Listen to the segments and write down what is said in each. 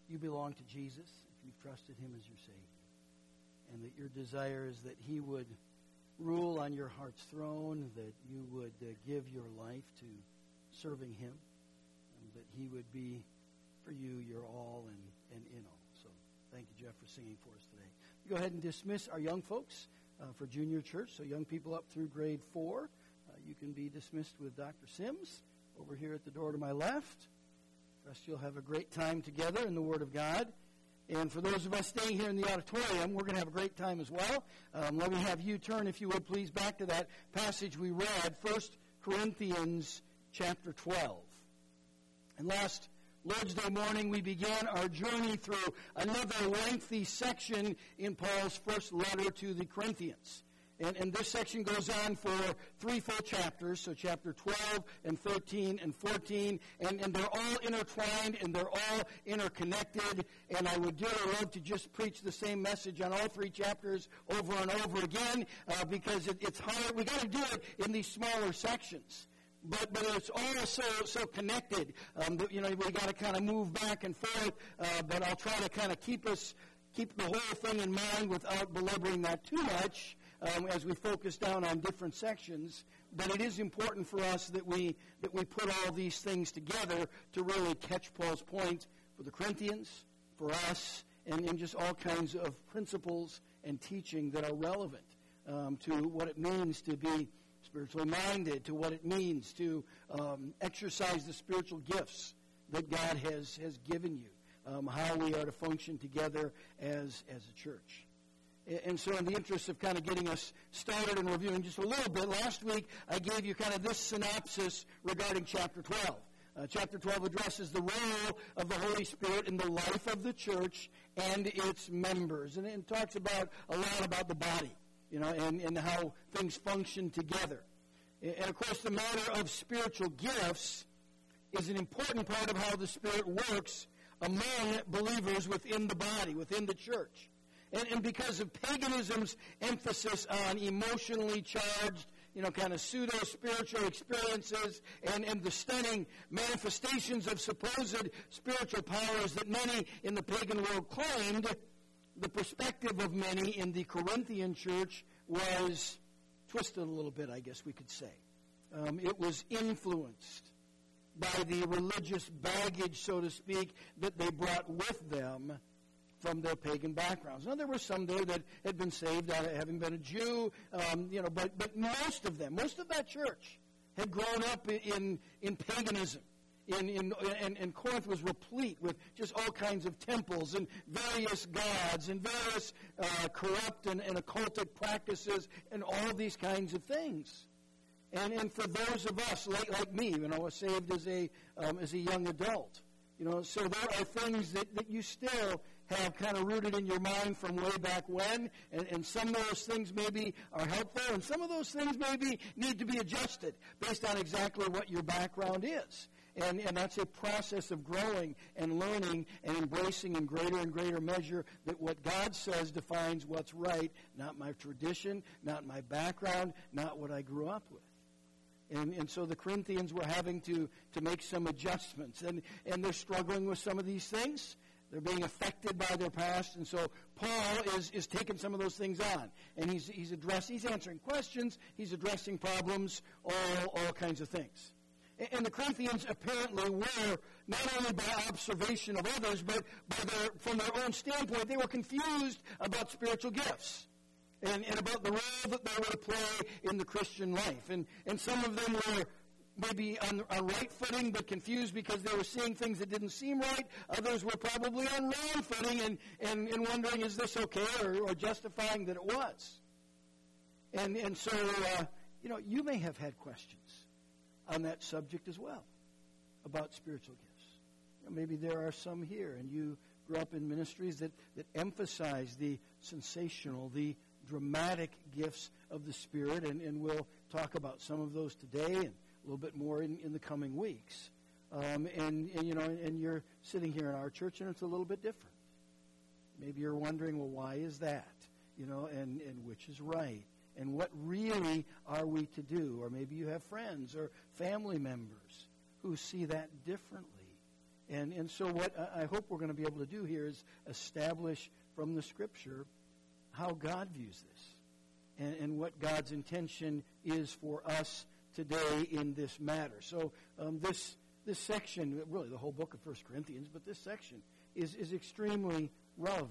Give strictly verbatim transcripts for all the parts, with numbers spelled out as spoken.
you belong to Jesus, if you've trusted him as your Savior, and that your desire is that he would rule on your heart's throne, that you would uh, give your life to serving him, and that he would be for you your all and, and in all. So thank you, Jeff, for singing for us today. Go ahead and dismiss our young folks uh, for junior church. So young people up through grade four, uh, you can be dismissed with Doctor Sims over here at the door to my left. Trust you'll have a great time together in the Word of God. And for those of us staying here in the auditorium, we're going to have a great time as well. Um, let me have you turn, if you would, please, back to that passage we read, First Corinthians chapter twelve. And last Lord's Day morning, we began our journey through another lengthy section in Paul's first letter to the Corinthians. And, and this section goes on for three full chapters, so chapter twelve and thirteen and fourteen, and, and they're all intertwined and they're all interconnected, and I would dearly love to just preach the same message on all three chapters over and over again, uh, because it, it's hard. We got to do it in these smaller sections. But but it's all so so connected. Um, you know, we got to kind of move back and forth. Uh, but I'll try to kind of keep us keep the whole thing in mind without belaboring that too much um, as we focus down on different sections. But it is important for us that we that we put all these things together to really catch Paul's point for the Corinthians, for us, and, and just all kinds of principles and teaching that are relevant um, to what it means to be spiritually minded, to what it means to um, exercise the spiritual gifts that God has, has given you, um, how we are to function together as, as a church. And so in the interest of kind of getting us started and reviewing just a little bit, last week I gave you kind of this synopsis regarding chapter twelve. Uh, chapter twelve addresses the role of the Holy Spirit in the life of the church and its members. And it talks about a lot about the body. You know, and, and how things function together. And, of course, the matter of spiritual gifts is an important part of how the Spirit works among believers within the body, within the church. And, and because of paganism's emphasis on emotionally charged, you know, kind of pseudo-spiritual experiences and, and the stunning manifestations of supposed spiritual powers that many in the pagan world claimed, the perspective of many in the Corinthian church was twisted a little bit, I guess we could say. Um, it was influenced by the religious baggage, so to speak, that they brought with them from their pagan backgrounds. Now, there were some there that had been saved out of having been a Jew, um, you know, but, but most of them, most of that church had grown up in, in paganism. In, in, and, and Corinth was replete with just all kinds of temples and various gods and various uh, corrupt and, and occultic practices and all these kinds of things. And and for those of us like like me, you know, saved as a um, as a young adult, you know, so there are things that, that you still have kind of rooted in your mind from way back when, and, and some of those things maybe are helpful, and some of those things maybe need to be adjusted based on exactly what your background is. And, and that's a process of growing and learning and embracing in greater and greater measure that what God says defines what's right, not my tradition, not my background, not what I grew up with. And, and so the Corinthians were having to, to make some adjustments. And, and they're struggling with some of these things. They're being affected by their past. And so Paul is, is taking some of those things on. And he's, he's, address, he's answering questions. He's addressing problems, all, all kinds of things. And the Corinthians apparently were, not only by observation of others, but by their, from their own standpoint, they were confused about spiritual gifts and, and about the role that they were to play in the Christian life. And, and some of them were maybe on, on right footing, but confused because they were seeing things that didn't seem right. Others were probably on wrong footing and, and, and wondering, is this okay, or, or justifying that it was. And, and so, uh, you know, you may have had questions on that subject as well, about spiritual gifts. You know, maybe there are some here, and you grew up in ministries that, that emphasize the sensational, the dramatic gifts of the Spirit, and, and we'll talk about some of those today and a little bit more in, in the coming weeks. Um, and, and, you know, and you're sitting here in our church, and it's a little bit different. Maybe you're wondering, well, why is that? You know, and, and which is right? And what really are we to do? Or maybe you have friends or family members who see that differently. And, and so what I hope we're going to be able to do here is establish from the Scripture how God views this and, and what God's intention is for us today in this matter. So um, this this section, really the whole book of First Corinthians, but this section is, is extremely relevant.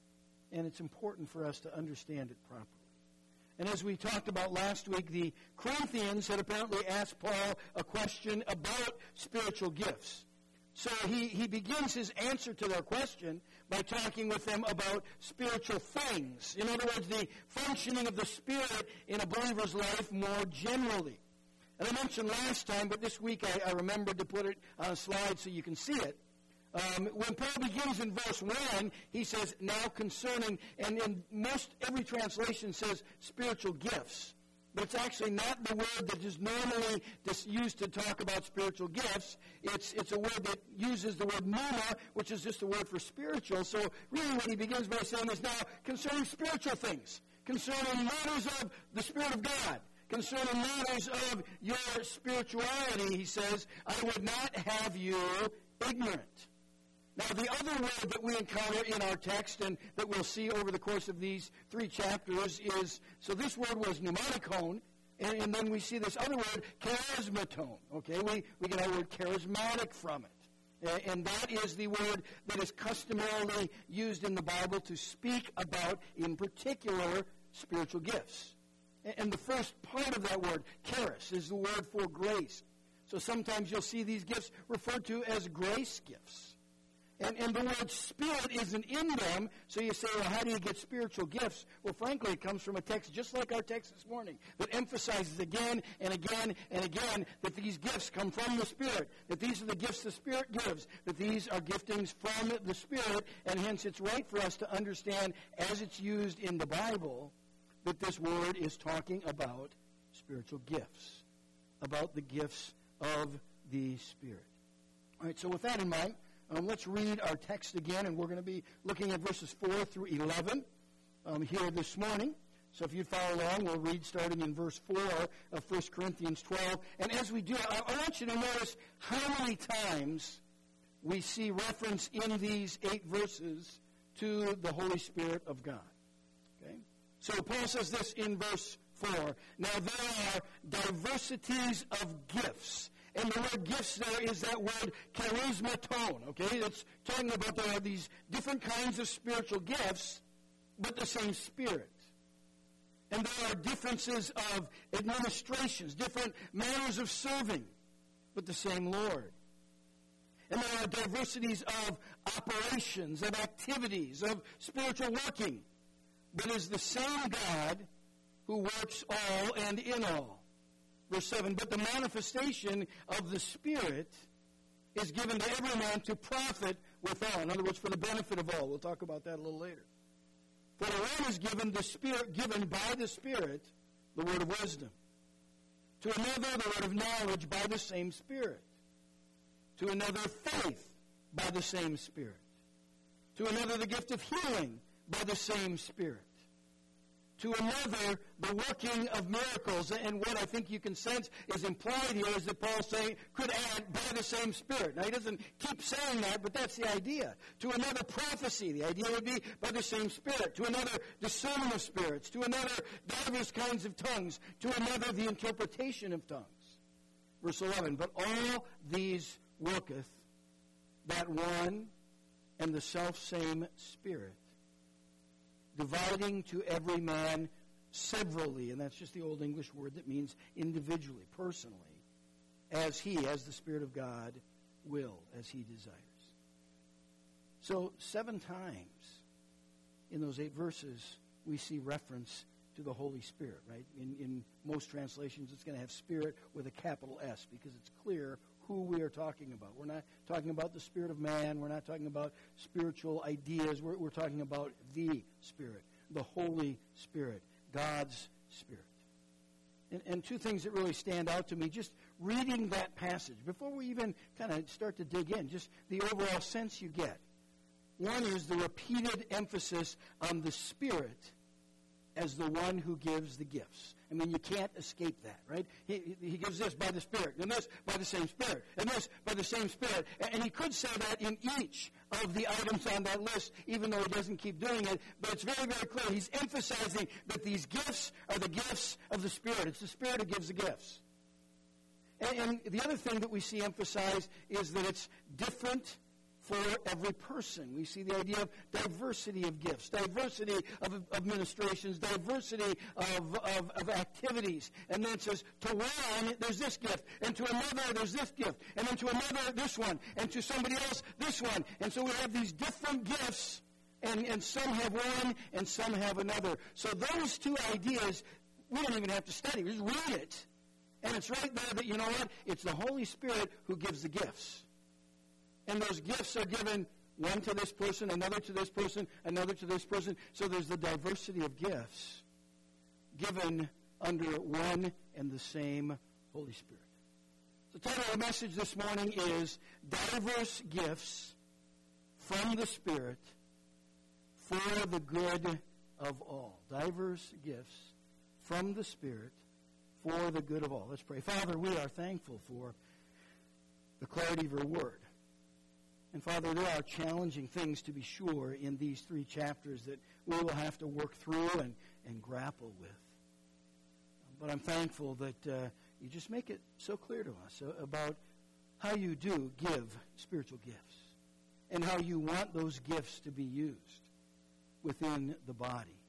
And it's important for us to understand it properly. And as we talked about last week, the Corinthians had apparently asked Paul a question about spiritual gifts. So he, he begins his answer to their question by talking with them about spiritual things. In other words, the functioning of the Spirit in a believer's life more generally. And I mentioned last time, but this week I, I remembered to put it on a slide so you can see it. Um, when Paul begins in verse one, he says, now concerning, and in most, every translation says spiritual gifts. But it's actually not the word that is normally used to talk about spiritual gifts. It's, it's a word that uses the word pneuma, which is just a word for spiritual. So really what he begins by saying is now concerning spiritual things, concerning matters of the Spirit of God, concerning matters of your spirituality, he says, I would not have you ignorant. Now, the other word that we encounter in our text and that we'll see over the course of these three chapters is, so this word was pneumatikon, and, and then we see this other word, charismaton. Okay, we, we get our word charismatic from it. And, and that is the word that is customarily used in the Bible to speak about, in particular, spiritual gifts. And, and the first part of that word, charis, is the word for grace. So sometimes you'll see these gifts referred to as grace gifts. And, and the word spirit isn't in them, so you say, well, how do you get spiritual gifts? Well, frankly, it comes from a text just like our text this morning that emphasizes again and again and again that these gifts come from the Spirit, that these are the gifts the Spirit gives, that these are giftings from the Spirit, and hence it's right for us to understand, as it's used in the Bible, that this word is talking about spiritual gifts, about the gifts of the Spirit. All right, so with that in mind, Um, let's read our text again, and we're going to be looking at verses four through eleven um, here this morning. So if you'd follow along, we'll read starting in verse four of First Corinthians twelve. And as we do, I, I want you to notice how many times we see reference in these eight verses to the Holy Spirit of God. Okay? So Paul says this in verse four. Now there are diversities of gifts. And the word gifts there is that word charismaton, okay? It's talking about there are these different kinds of spiritual gifts, but the same Spirit. And there are differences of administrations, different manners of serving, but the same Lord. And there are diversities of operations, of activities, of spiritual working, but is the same God who works all and in all. Verse seven, but the manifestation of the Spirit is given to every man to profit withal. In other words, for the benefit of all. We'll talk about that a little later. For to one is given the Spirit, given by the Spirit, the word of wisdom. To another, the word of knowledge by the same Spirit. To another, faith by the same Spirit. To another, the gift of healing by the same Spirit. To another, the working of miracles. And what I think you can sense is implied here is that Paul's saying, could add by the same Spirit. Now, he doesn't keep saying that, but that's the idea. To another, prophecy. The idea would be by the same Spirit. To another, discernment of spirits. To another, divers kinds of tongues. To another, the interpretation of tongues. Verse eleven, but all these worketh that one and the selfsame Spirit, dividing to every man severally, and that's just the Old English word that means individually, personally, as he, as the Spirit of God, will, as he desires. So seven times in those eight verses, we see reference to the Holy Spirit, right? In, in most translations, it's going to have Spirit with a capital S because it's clear who we are talking about. We're not talking about the spirit of man. We're not talking about spiritual ideas. We're, we're talking about the Spirit, the Holy Spirit, God's Spirit. And, and two things that really stand out to me, just reading that passage, before we even kind of start to dig in, just the overall sense you get. One is the repeated emphasis on the Spirit as the one who gives the gifts. I mean, you can't escape that, right? He, he gives this by the Spirit, and this by the same Spirit, and this by the same Spirit. And he could say that in each of the items on that list, even though he doesn't keep doing it. But it's very, very clear. He's emphasizing that these gifts are the gifts of the Spirit. It's the Spirit who gives the gifts. And, and the other thing that we see emphasized is that it's different for every person. We see the idea of diversity of gifts, diversity of administrations, diversity of, of, of activities. And then it says, to one, there's this gift, and to another, there's this gift, and then to another, this one, and to somebody else, this one. And so we have these different gifts, and, and some have one, and some have another. So those two ideas, we don't even have to study. We just read it. And it's right there that, you know what? It's the Holy Spirit who gives the gifts. And those gifts are given one to this person, another to this person, another to this person. So there's the diversity of gifts given under one and the same Holy Spirit. The title of the message this morning is Diverse Gifts from the Spirit for the Good of All. Diverse gifts from the Spirit for the good of all. Let's pray. Father, we are thankful for the clarity of your word. And Father, there are challenging things, to be sure, in these three chapters that we will have to work through and, and grapple with. But I'm thankful that uh, you just make it so clear to us uh, about how you do give spiritual gifts and how you want those gifts to be used within the body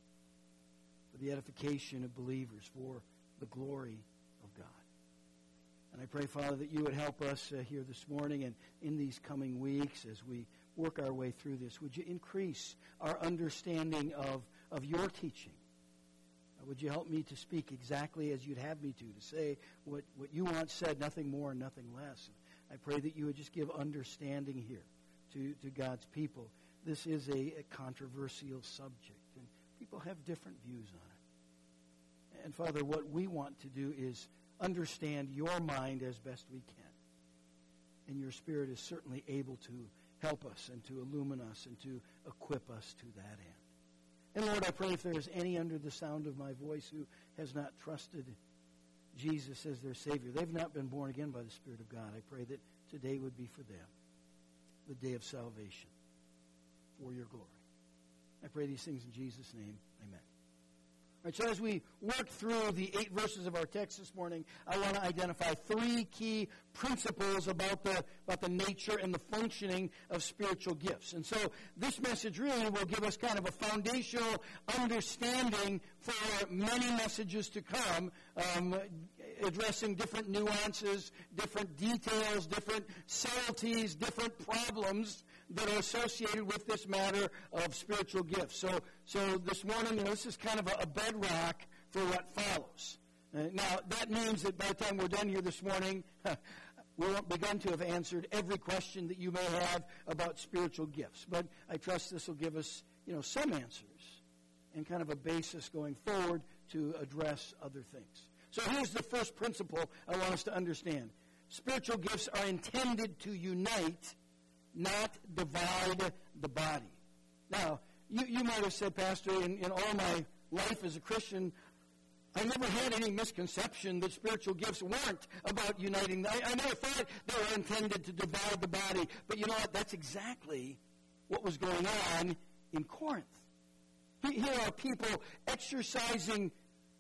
for the edification of believers, for the glory of God. And I pray, Father, that you would help us uh, here this morning and in these coming weeks as we work our way through this. Would you increase our understanding of, of your teaching? Uh, would you help me to speak exactly as you'd have me to, to say what, what you want said, nothing more and nothing less. I pray that you would just give understanding here to, to God's people. This is a, a controversial subject, and people have different views on it. And, Father, what we want to do is understand your mind as best we can. And your Spirit is certainly able to help us and to illumine us and to equip us to that end. And, Lord, I pray if there is any under the sound of my voice who has not trusted Jesus as their Savior, they've not been born again by the Spirit of God, I pray that today would be for them the day of salvation for your glory. I pray these things in Jesus' name. Amen. All right, so as we work through the eight verses of our text this morning, I want to identify three key principles about the, about the nature and the functioning of spiritual gifts. And so this message really will give us kind of a foundational understanding for many messages to come, um, addressing different nuances, different details, different subtleties, different problems that are associated with this matter of spiritual gifts. So, so this morning, you know, this is kind of a, a bedrock for what follows. Uh, now, that means that by the time we're done here this morning, we won't begin to have answered every question that you may have about spiritual gifts. But I trust this will give us, you know, some answers and kind of a basis going forward to address other things. So here's the first principle I want us to understand. Spiritual gifts are intended to unite, not divide the body. Now, you, you might have said, Pastor, in, in all my life as a Christian, I never had any misconception that spiritual gifts weren't about uniting. I, I never thought they were intended to divide the body. But you know what? That's exactly what was going on in Corinth. Here are people exercising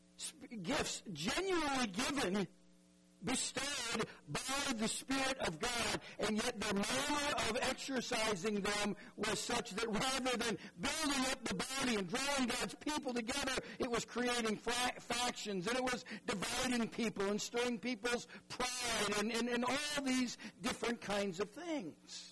gifts genuinely given, bestowed by the Spirit of God, and yet the manner of exercising them was such that rather than building up the body and drawing God's people together, it was creating fra- factions, and it was dividing people and stirring people's pride and, and, and all these different kinds of things.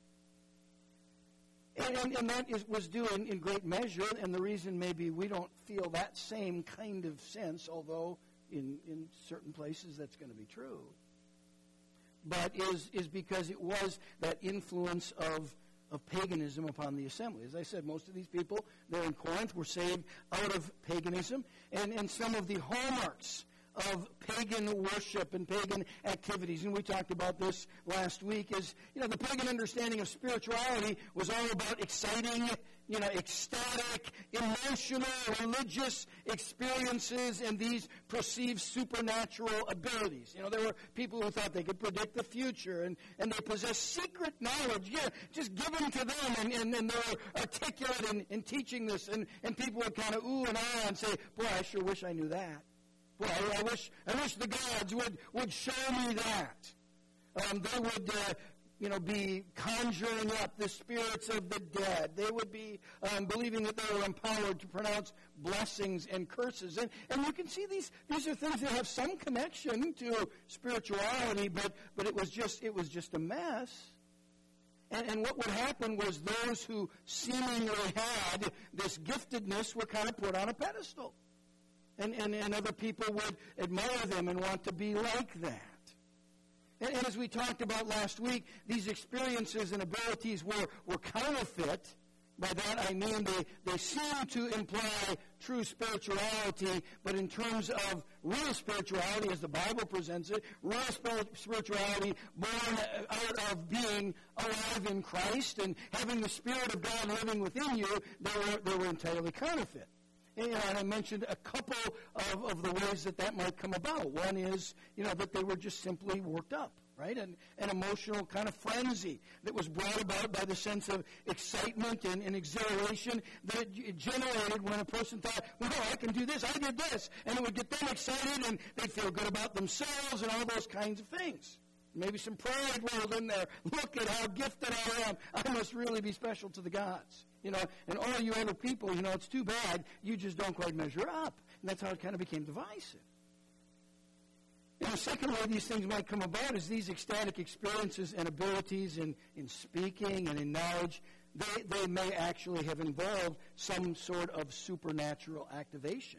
And, and, and that is, was due in, in great measure, and the reason maybe we don't feel that same kind of sense, although in, in certain places that's going to be true, but is, is because it was that influence of, of paganism upon the assembly. As I said, most of these people there in Corinth were saved out of paganism, and, and some of the hallmarks of pagan worship and pagan activities, and we talked about this last week, is, you know, the pagan understanding of spirituality was all about exciting, you know, ecstatic, emotional, religious experiences and these perceived supernatural abilities. You know, there were people who thought they could predict the future, and, and they possessed secret knowledge. Yeah, just given to them, and, and, and they were articulate in, in teaching this, and, and people would kind of ooh and ah and say, boy, I sure wish I knew that. Boy, I, I wish I wish the gods would, would show me that. Um, they would, uh, you know, be conjuring up the spirits of the dead. They would be um, believing that they were empowered to pronounce blessings and curses. And, and you can see these these are things that have some connection to spirituality, but, but it was just it was just a mess. And, and what would happen was those who seemingly had this giftedness were kind of put on a pedestal. And, and, and other people would admire them and want to be like that. And, and as we talked about last week, these experiences and abilities were, were counterfeit. By that I mean they, they seem to imply true spirituality, but in terms of real spirituality, as the Bible presents it, real spirituality born out of being alive in Christ and having the Spirit of God living within you, they were, they were entirely counterfeit. And I mentioned a couple of, of the ways that that might come about. One is, you know, that they were just simply worked up, right? An, an emotional kind of frenzy that was brought about by the sense of excitement and, and exhilaration that it, it generated when a person thought, well, I can do this, I did this. And it would get them excited, and they'd feel good about themselves and all those kinds of things. Maybe some pride rolled in there. Look at how gifted I am. I must really be special to the gods. You know, and all you other people, you know, it's too bad you just don't quite measure up. And that's how it kind of became divisive. And the second way these things might come about is these ecstatic experiences and abilities in, in speaking and in knowledge, they, they may actually have involved some sort of supernatural activation.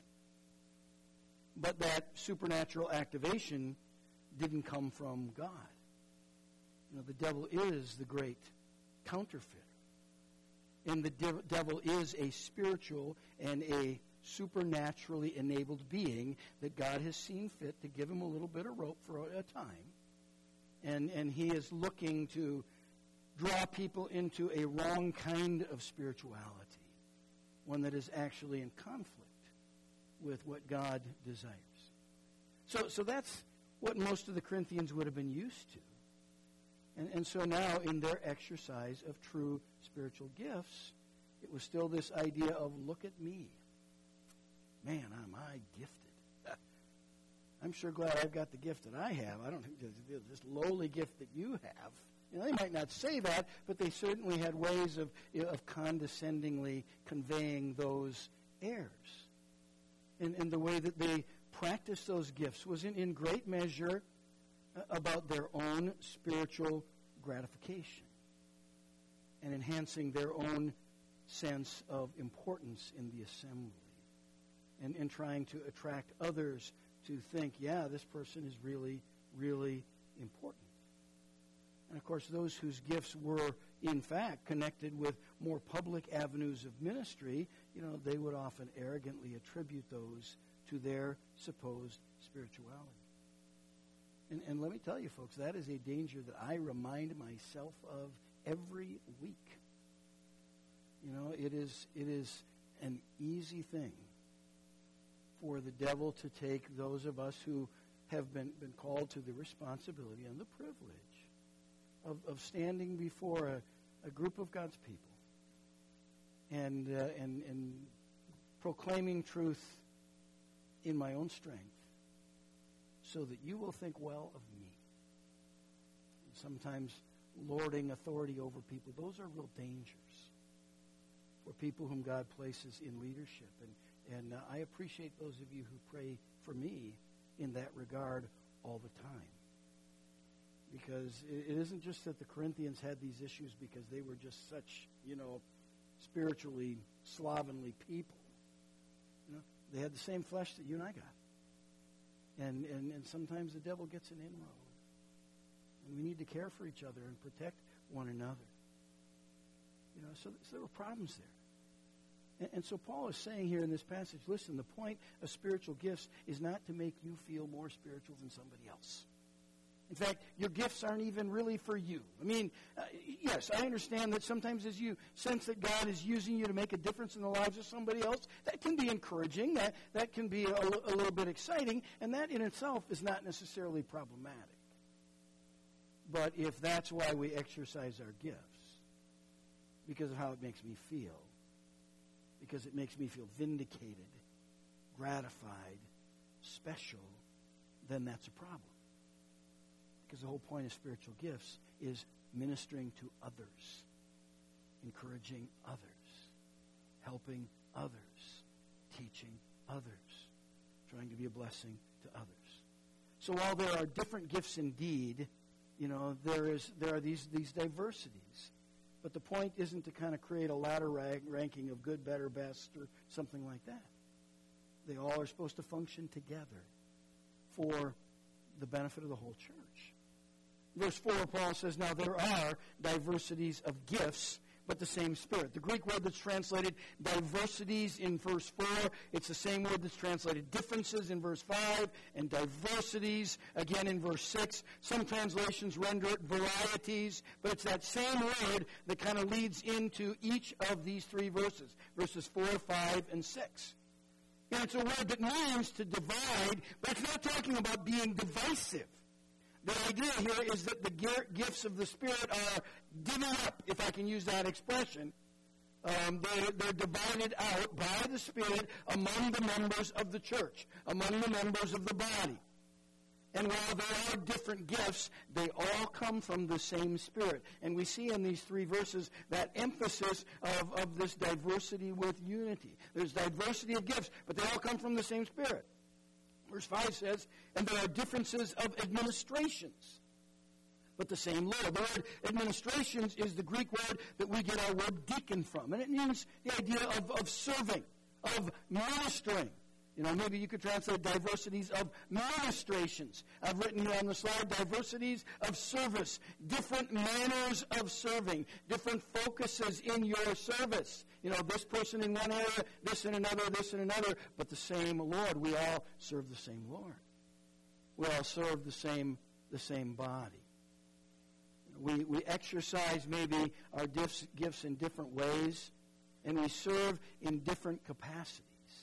But that supernatural activation didn't come from God. You know, the devil is the great counterfeiter. And the de- devil is a spiritual and a supernaturally enabled being that God has seen fit to give him a little bit of rope for a time. And, and he is looking to draw people into a wrong kind of spirituality, one that is actually in conflict with what God desires. So, so that's what most of the Corinthians would have been used to. And, and so now, in their exercise of true spiritual gifts, it was still this idea of, look at me. Man, am I gifted. I'm sure glad I've got the gift that I have. I don't think this lowly gift that you have. You know, they might not say that, but they certainly had ways of, you know, of condescendingly conveying those airs. And, and the way that they practiced those gifts was in, in great measure about their own spiritual gratification and enhancing their own sense of importance in the assembly and, and trying to attract others to think, yeah, this person is really, really important. And, of course, those whose gifts were, in fact, connected with more public avenues of ministry, you know, they would often arrogantly attribute those to their supposed spirituality. And, and let me tell you, folks, that is a danger that I remind myself of every week. You know, it is it is an easy thing for the devil to take those of us who have been, been called to the responsibility and the privilege of, of standing before a, a group of God's people and, uh, and, and proclaiming truth in my own strength, so that you will think well of me. And sometimes lording authority over people, those are real dangers for people whom God places in leadership. And, and uh, I appreciate those of you who pray for me in that regard all the time. Because it, it isn't just that the Corinthians had these issues because they were just such, you know, spiritually slovenly people. You know, they had the same flesh that you and I got. And, and and sometimes the devil gets an inroad. And we need to care for each other and protect one another. You know, so, so there were problems there. And, and so Paul is saying here in this passage, listen, the point of spiritual gifts is not to make you feel more spiritual than somebody else. In fact, your gifts aren't even really for you. I mean, uh, yes, I understand that sometimes as you sense that God is using you to make a difference in the lives of somebody else, that can be encouraging, that, that can be a, a little bit exciting, and that in itself is not necessarily problematic. But if that's why we exercise our gifts, because of how it makes me feel, because it makes me feel vindicated, gratified, special, then that's a problem. Because the whole point of spiritual gifts is ministering to others, encouraging others, helping others, teaching others, trying to be a blessing to others. So while there are different gifts indeed, you know, there is there are these these diversities. But the point isn't to kind of create a ladder rank, ranking of good, better, best, or something like that. They all are supposed to function together for the benefit of the whole church. Verse four, Paul says, now there are diversities of gifts, but the same Spirit. The Greek word that's translated diversities in verse four, it's the same word that's translated differences in verse five, and diversities again in verse six. Some translations render it varieties, but it's that same word that kind of leads into each of these three verses, verses four, five, and six. And it's a word that means to divide, but it's not talking about being divisive. The idea here is that the gifts of the Spirit are divvied up, if I can use that expression. Um, they're, they're divided out by the Spirit among the members of the church, among the members of the body. And while there are different gifts, they all come from the same Spirit. And we see in these three verses that emphasis of, of this diversity with unity. There's diversity of gifts, but they all come from the same Spirit. Verse five says, and there are differences of administrations, but the same Lord. The word administrations is the Greek word that we get our word deacon from. And it means the idea of, of serving, of ministering. You know, maybe you could translate diversities of ministrations. I've written here on the slide, diversities of service, different manners of serving, different focuses in your service. You know, this person in one area, this in another, this in another, but the same Lord. We all serve the same Lord. We all serve the same, the same body. We, we exercise maybe our gifts, gifts in different ways, and we serve in different capacities.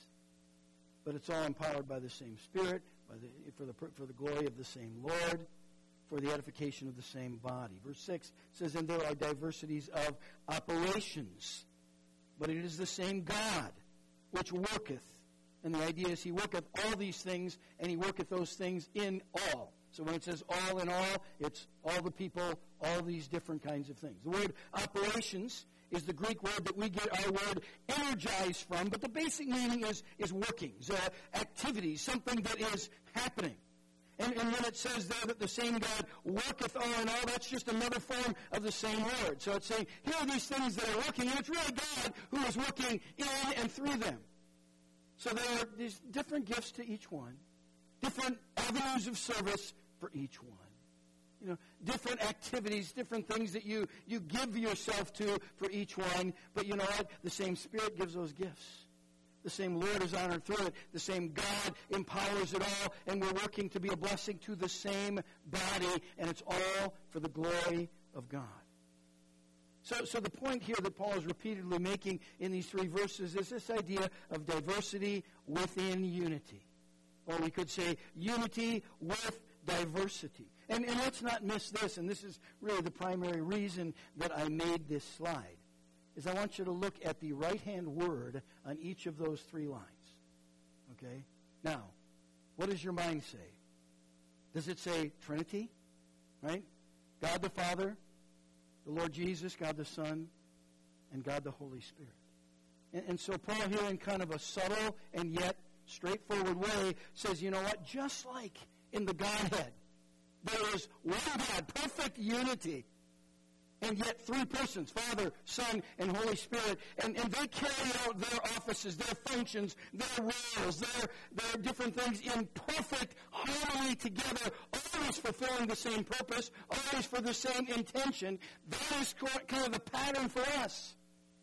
But it's all empowered by the same Spirit, by the, for, the, for the glory of the same Lord, for the edification of the same body. Verse six says, and there are diversities of operations, but it is the same God which worketh. And the idea is he worketh all these things, and he worketh those things in all. So when it says all in all, it's all the people, all these different kinds of things. The word operations is the Greek word that we get our word energize from, but the basic meaning is, is workings, uh, activities, something that is happening. And, and when it says there that the same God worketh all in all, that's just another form of the same word. So it's saying, here are these things that are working, and it's really God who is working in and through them. So there are these different gifts to each one, different avenues of service for each one. You know, different activities, different things that you, you give yourself to for each one. But you know what? The same Spirit gives those gifts. The same Lord is honored through it. The same God empowers it all. And we're working to be a blessing to the same body. And it's all for the glory of God. So, so the point here that Paul is repeatedly making in these three verses is this idea of diversity within unity. Or we could say unity with diversity. And, and let's not miss this, and this is really the primary reason that I made this slide, is I want you to look at the right-hand word on each of those three lines. Okay? Now, what does your mind say? Does it say Trinity? Right? God the Father, the Lord Jesus, God the Son, and God the Holy Spirit. And, and so Paul here in kind of a subtle and yet straightforward way says, you know what? Just like in the Godhead, there is one God, perfect unity, and yet three persons, Father, Son, and Holy Spirit, and, and they carry out their offices, their functions, their roles, their, their different things in perfect harmony together, always fulfilling the same purpose, always for the same intention. That is kind of the pattern for us.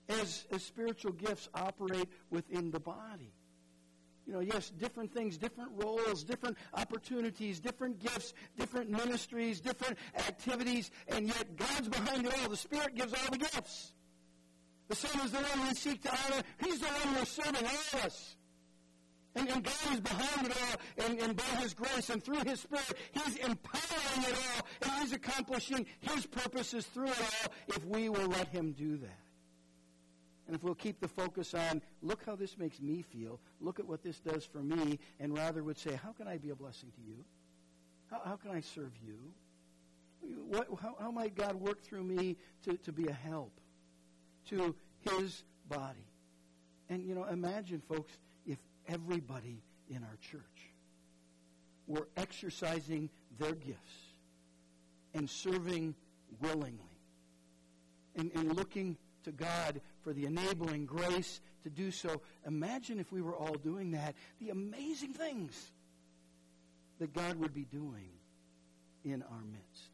as, as spiritual gifts operate within the body. You know, yes, different things, different roles, different opportunities, different gifts, different ministries, different activities, and yet God's behind it all. The Spirit gives all the gifts. The Son is the one we seek to honor. He's the one we're serving, all of us. And, and God is behind it all, and, and by His grace and through His Spirit, He's empowering it all, and He's accomplishing His purposes through it all if we will let Him do that. And if we'll keep the focus on, look how this makes me feel, look at what this does for me, and rather would say, how can I be a blessing to you? How, how can I serve you? What, how, how might God work through me to, to be a help to His body? And, you know, imagine, folks, if everybody in our church were exercising their gifts and serving willingly and, and looking to God for the enabling grace to do so. Imagine if we were all doing that, the amazing things that God would be doing in our midst.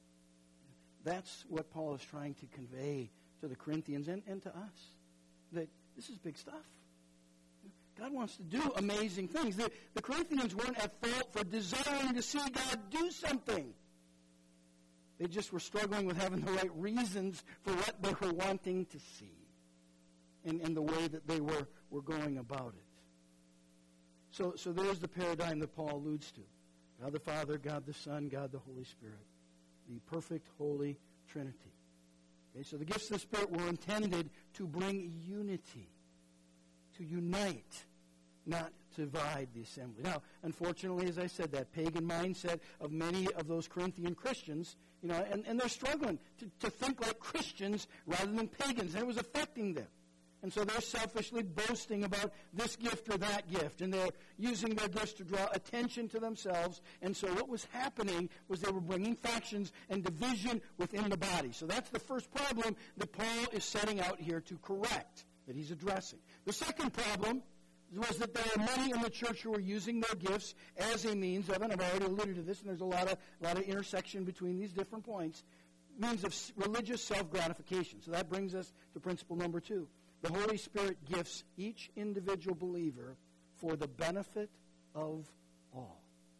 That's what Paul is trying to convey to the Corinthians and, and to us, that this is big stuff. God wants to do amazing things. The, the Corinthians weren't at fault for desiring to see God do something. They just were struggling with having the right reasons for what they were wanting to see and, and the way that they were, were going about it. So, so there's the paradigm that Paul alludes to. God the Father, God the Son, God the Holy Spirit. The perfect Holy Trinity. Okay, so the gifts of the Spirit were intended to bring unity, to unite, not to divide the assembly. Now, unfortunately, as I said, that pagan mindset of many of those Corinthian Christians, you know, and, and they're struggling to, to think like Christians rather than pagans, and it was affecting them. And so they're selfishly boasting about this gift or that gift, and they're using their gifts to draw attention to themselves. And so what was happening was they were bringing factions and division within the body. So that's the first problem that Paul is setting out here to correct, that he's addressing. The second problem was that there are many in the church who are using their gifts as a means of, and I've already alluded to this, and there's a lot of, a lot of intersection between these different points, means of religious self-gratification. So that brings us to principle number two. The Holy Spirit gifts each individual believer for the benefit of all.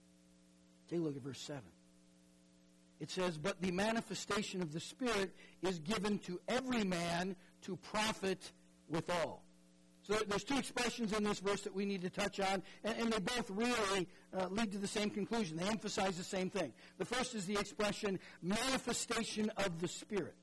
Take a look at verse seven. It says, but the manifestation of the Spirit is given to every man to profit withal. So there's two expressions in this verse that we need to touch on, and, and they both really uh, lead to the same conclusion. They emphasize the same thing. The first is the expression, manifestation of the Spirit.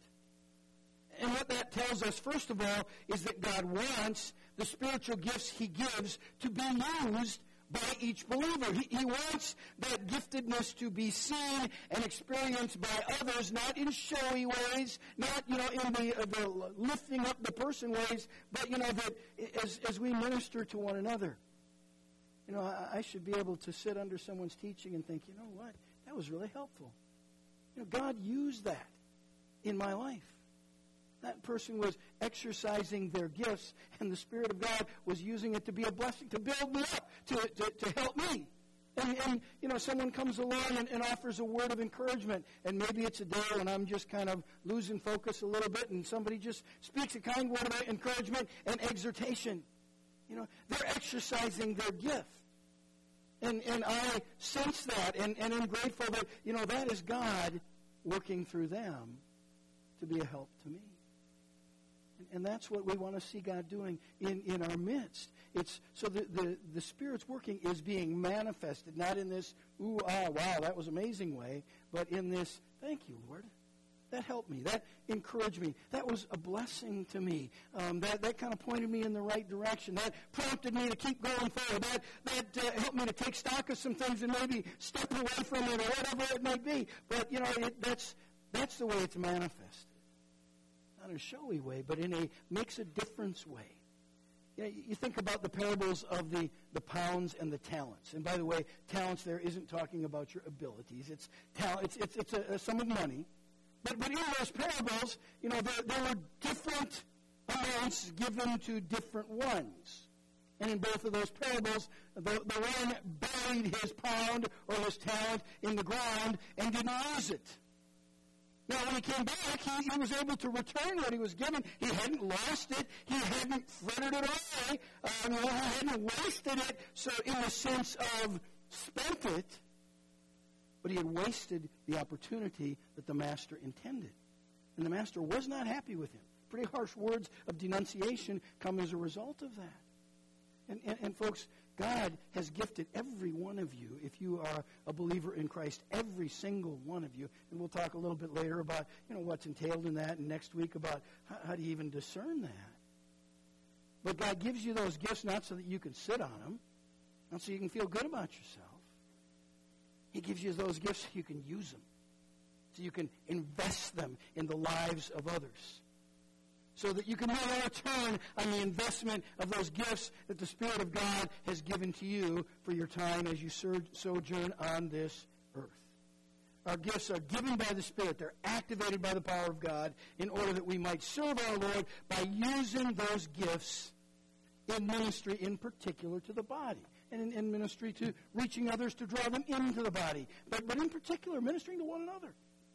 And what that tells us, first of all, is that God wants the spiritual gifts He gives to be used by each believer. He, he wants that giftedness to be seen and experienced by others, not in showy ways, not, you know, in the, uh, the lifting up the person ways, but, you know, that as, as we minister to one another. You know, I, I should be able to sit under someone's teaching and think, you know what, that was really helpful. You know, God used that in my life. That person was exercising their gifts, and the Spirit of God was using it to be a blessing, to build me up, to, to, to help me. And, and, you know, someone comes along and, and offers a word of encouragement, and maybe it's a day when I'm just kind of losing focus a little bit, and somebody just speaks a kind word of encouragement and exhortation. You know, they're exercising their gift. And, and I sense that, and, and I'm grateful that, you know, that is God working through them to be a help to me. And that's what we want to see God doing in, in our midst. It's so the, the, the Spirit's working is being manifested, not in this, ooh, ah, wow, that was amazing way, but in this, thank you, Lord. That helped me. That encouraged me. That was a blessing to me. Um, that, that kind of pointed me in the right direction. That prompted me to keep going forward. That, that uh, helped me to take stock of some things and maybe step away from it or whatever it might be. But, you know, it, that's that's the way it's manifested. Not in a showy way, but in a makes a difference way. You know, you think about the parables of the, the pounds and the talents. And by the way, talents there isn't talking about your abilities. It's talent. It's it's, it's a, a sum of money. But but in those parables, you know, there, there were different amounts given to different ones. And in both of those parables, the, the one buried his pound or his talent in the ground and didn't use it. Now, when he came back, he, he was able to return what he was given. He hadn't lost it. He hadn't frittered it away. Um, he hadn't wasted it, so in the sense of spent it, but he had wasted the opportunity that the master intended. And the master was not happy with him. Pretty harsh words of denunciation come as a result of that. And, and, and folks, God has gifted every one of you, if you are a believer in Christ, every single one of you. And we'll talk a little bit later about, you know, what's entailed in that, and next week about how, how do you even discern that. But God gives you those gifts not so that you can sit on them, not so you can feel good about yourself. He gives you those gifts so you can use them, so you can invest them in the lives of others, so that you can make a return on the investment of those gifts that the Spirit of God has given to you for your time as you sojourn on this earth. Our gifts are given by the Spirit. They're activated by the power of God in order that we might serve our Lord by using those gifts in ministry, in particular to the body, and in, in ministry to reaching others to draw them into the body, but, but in particular ministering to one another.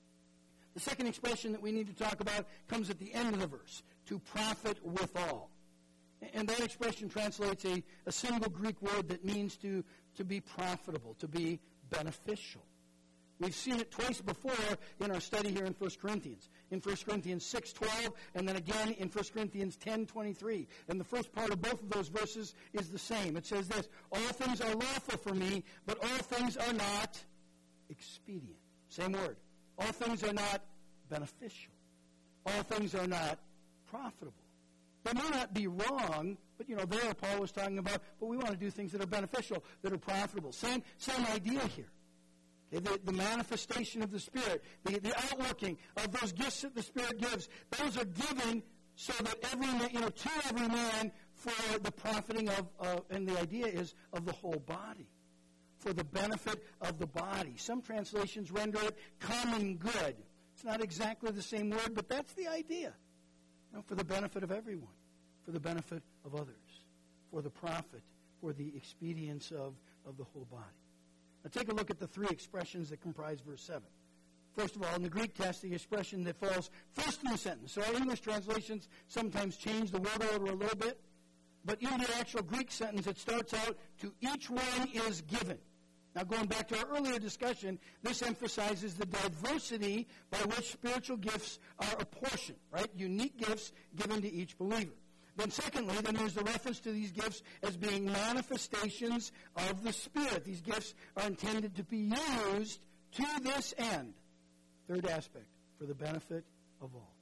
The second expression that we need to talk about comes at the end of the verse, to profit withal. And that expression translates a, a single Greek word that means to, to be profitable, to be beneficial. We've seen it twice before in our study here in First Corinthians. In First Corinthians six twelve, and then again in First Corinthians ten twenty-three. And the first part of both of those verses is the same. It says this, all things are lawful for me, but all things are not expedient. Same word. All things are not beneficial. All things are not profitable. They may not be wrong, but, you know, there Paul was talking about, but we want to do things that are beneficial, that are profitable. Same, same idea here. Okay, the, the manifestation of the Spirit, the, the outworking of those gifts that the Spirit gives, those are given so that every man, you know, to every man for the profiting of, uh, and the idea is of the whole body, for the benefit of the body. Some translations render it common good. It's not exactly the same word, but that's the idea. You know, for the benefit of everyone, for the benefit of others, for the profit, for the expedience of, of the whole body. Now take a look at the three expressions that comprise verse seven. First of all, in the Greek text, the expression that falls first in the sentence. So our English translations sometimes change the word order a little bit, but in the actual Greek sentence, it starts out, to each one is given. Now, going back to our earlier discussion, this emphasizes the diversity by which spiritual gifts are apportioned, right? Unique gifts given to each believer. Then secondly, then there's the reference to these gifts as being manifestations of the Spirit. These gifts are intended to be used to this end. Third aspect, for the benefit of all.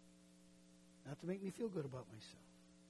Not to make me feel good about myself,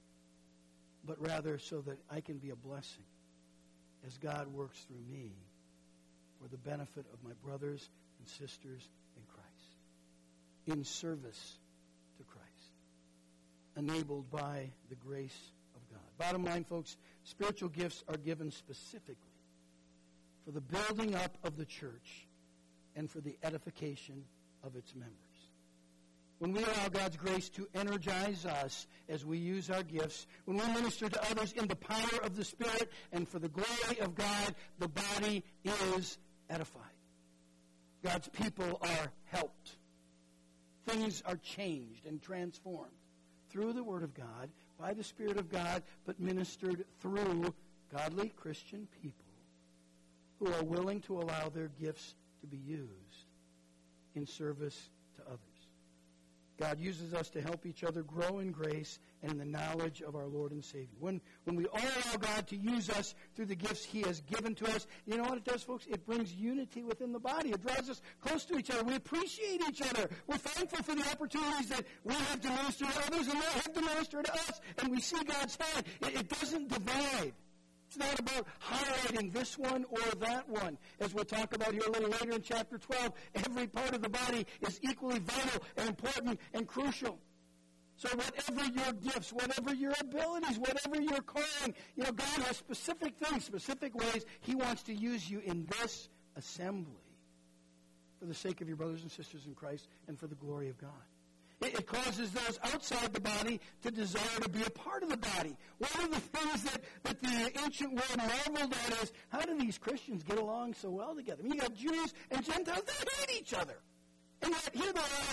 but rather so that I can be a blessing as God works through me for the benefit of my brothers and sisters in Christ, in service to Christ, enabled by the grace of God. Bottom line, folks, spiritual gifts are given specifically for the building up of the church and for the edification of its members. When we allow God's grace to energize us as we use our gifts, when we minister to others in the power of the Spirit and for the glory of God, the body is edified. God's people are helped. Things are changed and transformed through the Word of God, by the Spirit of God, but ministered through godly Christian people who are willing to allow their gifts to be used in service to others. God uses us to help each other grow in grace and in the knowledge of our Lord and Savior. When, when we all allow God to use us through the gifts He has given to us, you know what it does, folks? It brings unity within the body. It draws us close to each other. We appreciate each other. We're thankful for the opportunities that we have to minister to others and they have to minister to us. And we see God's hand. It, it doesn't divide. It's not about highlighting this one or that one. As we'll talk about here a little later in chapter twelve, every part of the body is equally vital and important and crucial. So whatever your gifts, whatever your abilities, whatever your calling, you know, God has specific things, specific ways He wants to use you in this assembly for the sake of your brothers and sisters in Christ and for the glory of God. It causes those outside the body to desire to be a part of the body. One of the things that, that the ancient world marveled at is, how do these Christians get along so well together? I mean, you got Jews and Gentiles, they hate each other. And yet here they are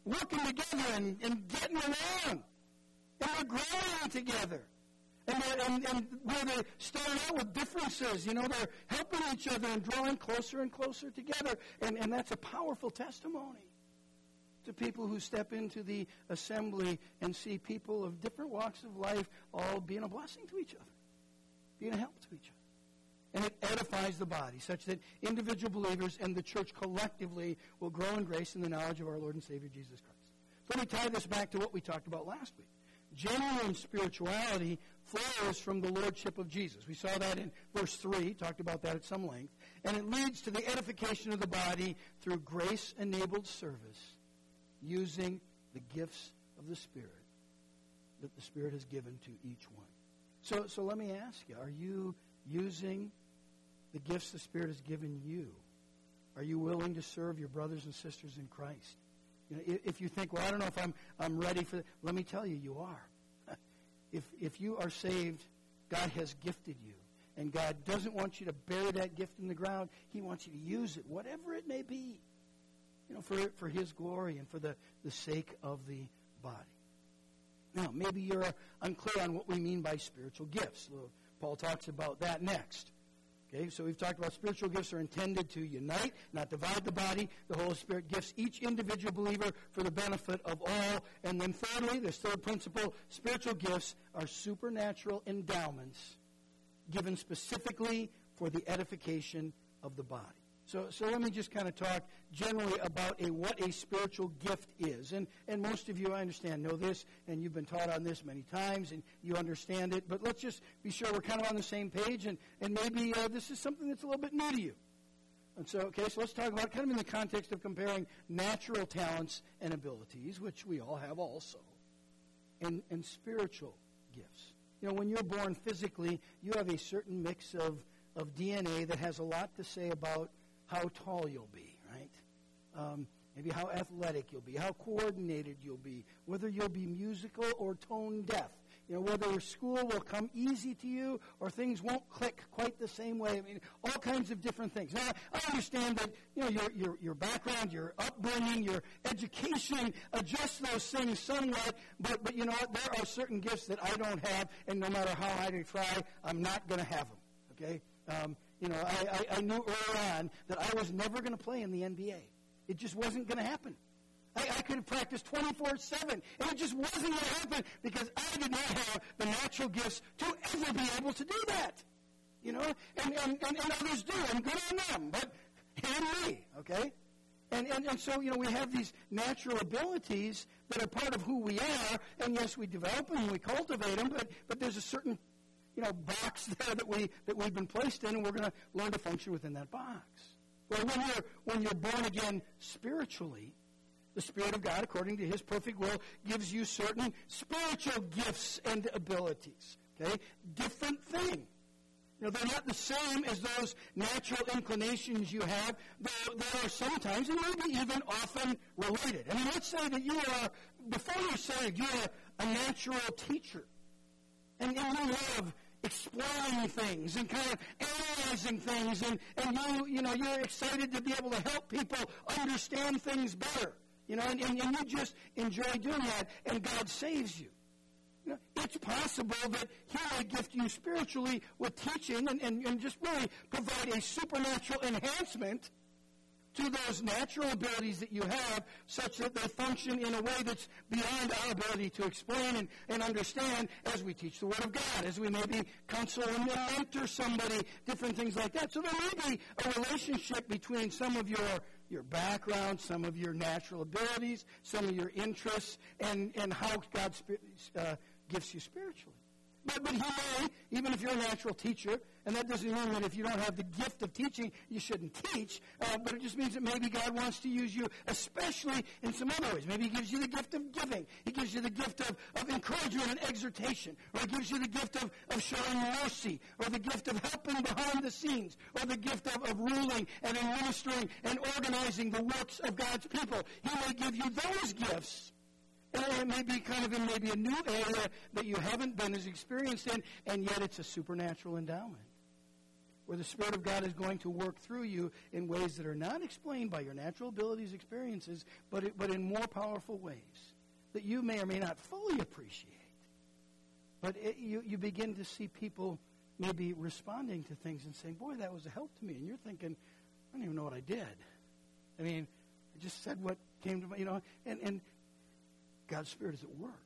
working together and, and getting along. And they're growing together. And, and, and where they start out with differences, you know, they're helping each other and drawing closer and closer together. And, and that's a powerful testimony to people who step into the assembly and see people of different walks of life all being a blessing to each other, being a help to each other. And it edifies the body such that individual believers and the church collectively will grow in grace and the knowledge of our Lord and Savior Jesus Christ. So let me tie this back to what we talked about last week. Genuine spirituality flows from the lordship of Jesus. We saw that in verse three, talked about that at some length. And it leads to the edification of the body through grace-enabled service, using the gifts of the Spirit that the Spirit has given to each one. So, so let me ask you, are you using the gifts the Spirit has given you? Are you willing to serve your brothers and sisters in Christ? You know, if you think, well, I don't know if I'm I'm ready for that, let me tell you, you are. If if you are saved, God has gifted you. And God doesn't want you to bury that gift in the ground. He wants you to use it, whatever it may be, you know, for, for His glory and for the, the sake of the body. Now, maybe you're unclear on what we mean by spiritual gifts. Paul talks about that next. Okay, so we've talked about spiritual gifts are intended to unite, not divide the body. The Holy Spirit gifts each individual believer for the benefit of all. And then thirdly, this third principle, spiritual gifts are supernatural endowments given specifically for the edification of the body. So, so let me just kind of talk generally about a what a spiritual gift is. And, and most of you, I understand, know this, and you've been taught on this many times, and you understand it. But let's just be sure we're kind of on the same page, and, and maybe uh, this is something that's a little bit new to you. And so, okay, so let's talk about kind of in the context of comparing natural talents and abilities, which we all have also, and, and spiritual gifts. You know, when you're born physically, you have a certain mix of, of D N A that has a lot to say about how tall you'll be, right? Um, maybe how athletic you'll be, how coordinated you'll be, whether you'll be musical or tone deaf. You know, whether school will come easy to you or things won't click quite the same way. I mean, all kinds of different things. Now, I understand that, you know, your, your, your background, your upbringing, your education adjusts those things somewhat, but, but you know what? There are certain gifts that I don't have, and no matter how hard I try, I'm not going to have them, okay? Um, you know, I, I, I knew early on that I was never going to play in the N B A. It just wasn't going to happen. I, I could have practiced twenty-four seven, and it just wasn't going to happen because I did not have the natural gifts to ever be able to do that. You know, and, and, and, and others do, and good on them, but and me, okay? And, and, and so, you know, we have these natural abilities that are part of who we are, and yes, we develop them and we cultivate them, but, but there's a certain, you know, box there that, we, that we've been placed in, and we're going to learn to function within that box. Well, when you're, when you're born again spiritually, the Spirit of God, according to His perfect will, gives you certain spiritual gifts and abilities. Okay? Different thing. You know, they're not the same as those natural inclinations you have. They, they are sometimes, and maybe even often, related. I mean, let's say that you are, before you're saved, you're a, a natural teacher. And, and you love exploring things and kind of analyzing things. And, and you, you know, you're excited to be able to help people understand things better. You know, and, and, and you just enjoy doing that, and God saves you. You know, it's possible that He may gift you spiritually with teaching and, and, and just really provide a supernatural enhancement to those natural abilities that you have such that they function in a way that's beyond our ability to explain and, and understand as we teach the Word of God, as we maybe counsel and mentor somebody, different things like that. So there may be a relationship between some of your your background, some of your natural abilities, some of your interests, and, and how God uh, gifts you spiritually. But, but He may, even if you're a natural teacher, and that doesn't mean that if you don't have the gift of teaching, you shouldn't teach, uh, but it just means that maybe God wants to use you, especially in some other ways. Maybe He gives you the gift of giving. He gives you the gift of, of encouragement and exhortation, or He gives you the gift of, of showing mercy, or the gift of helping behind the scenes, or the gift of, of ruling and administering and organizing the works of God's people. He may give you those gifts. And it may be kind of in maybe a new area that you haven't been as experienced in, and yet it's a supernatural endowment. where the Spirit of God is going to work through you in ways that are not explained by your natural abilities, experiences, but it, but in more powerful ways that you may or may not fully appreciate. But it, you, you begin to see people maybe responding to things and saying, boy, that was a help to me. And you're thinking, I don't even know what I did. I mean, I just said what came to my, you know, and, and God's Spirit is at work,